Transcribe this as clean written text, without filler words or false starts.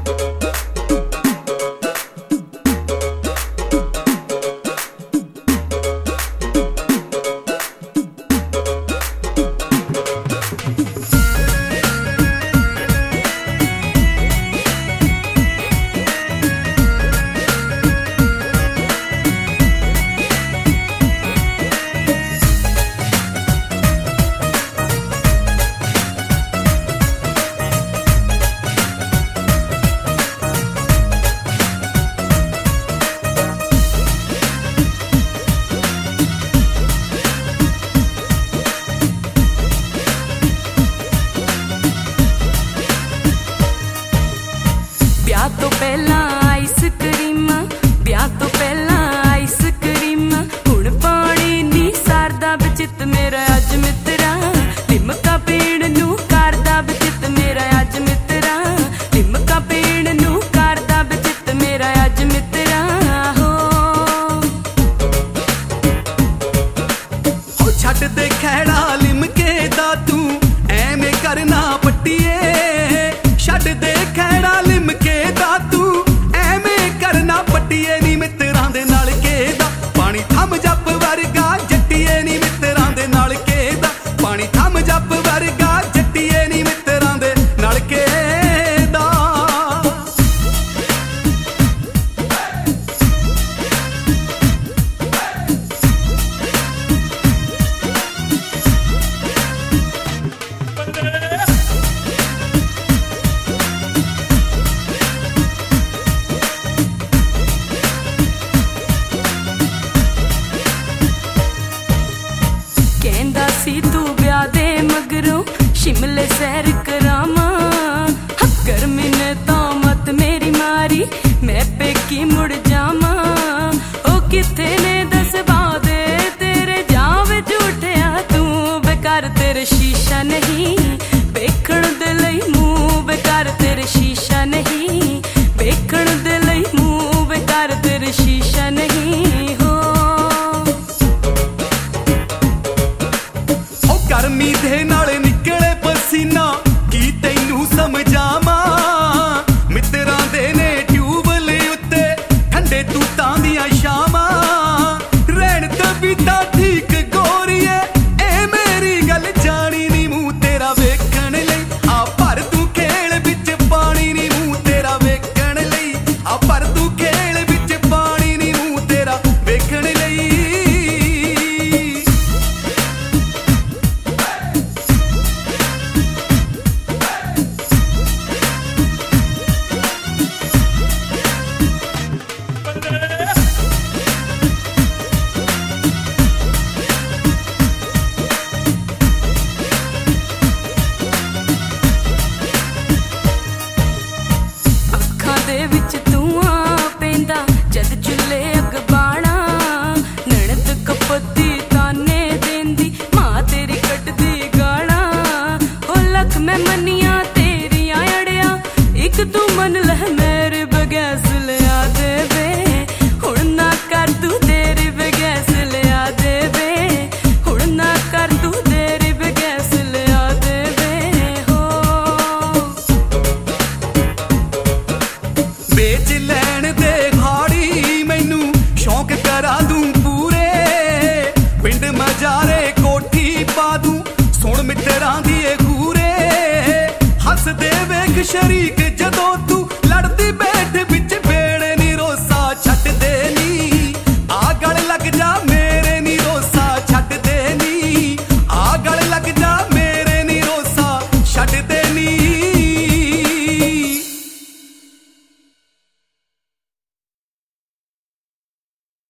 तो पहला आइसक्रीम ब्याह तो पहला आइसक्रीम हुण पानी नी सारदा बचित मेरा अज मित्रा लिमका पीण नू करदा बचित मेरा अज मित्रा लिमका पीण नू करदा बचित मेरा अज मित्रा हो छड्ड दे खैड़ा लिमके दा तू ऐवें करना पट्टीए छड्ड दे खैड़ा लिमके दा तू ऐवें करना पट्टीए नी मित्रां दे नाल केदा पानी थम जप वर्गा जट्टीए नी मित्रां दे नाल केदा पानी थम जप वर्गा जट्टीए नी मित्रां दे नाल केदा कहंदा सी तू ब्याह दे मगरों शिमले सैर करामा गर्मी ने तो मत मेरी मारी मैं पेकी मुड़ जामा ओ किथे ने दस बादे तेरे जावे झूठिया तू बेकार तेरे शीशा नहीं वेखण दे लई मुंह बेकार तेरे शीशा नहीं वेखण दे लई मुंह बेकार तेरे शीशा नहीं हो गर्मी दे नाल निकले पसीना की तैनू समझावां मित्रां दे ने ट्यूबल उत्ते ठंडे तूतां दियां शामां रहण ते बीता ठीक गोरीए ए मेरी गल जानी नी मूंह तेरा वेखण लई आ पर तू खेल विच पानी नी मूंह तेरा वेखण लई आ पर तू खेल विच पानी नी मूंह तेरा वेखण लई मैं मनिया तेरिया अड़िया एक तू मन लह मेरे बगैस लिया दे वे हुण ना कर तू तेरी बगैस लिया दे वे हुण ना कर तू तेरी बगैस लिया दे वे हो बेच लैण दे खाड़ी मैनू शौक करा दूं पूरे पिंड मजारे कोठी पा दूं सुण मित्रां दी घूरे हस दे वेख शरीक जदों